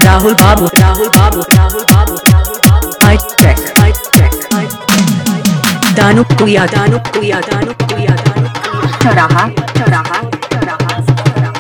Rahul Babu, Rahul Babu, Rahul Babu, Rahul Babu. High tech, high tech, high tech. Danu Kuya, Danu Kuya, Danu Kuya, Danu Kuya. चौराहा चौराहा चौराहा चौराहा।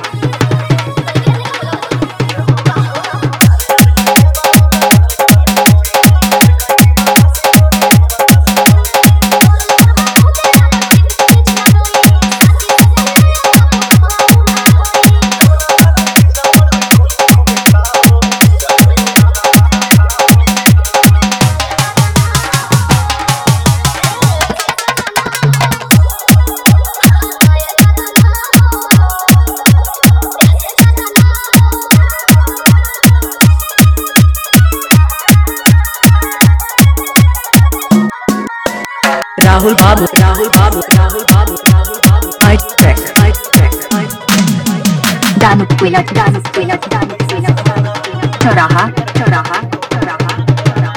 Rahul Babu, Rahul Babu, Rahul Babu, Rahul Babu. High tech, high tech, high tech. Danu Kuya, Danu Kuya, Danu Kuya, Danu Kuya। चौराहा चौराहा चौराहा चौराहा।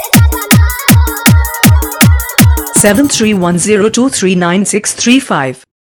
Seven three one zero two three nine six three five.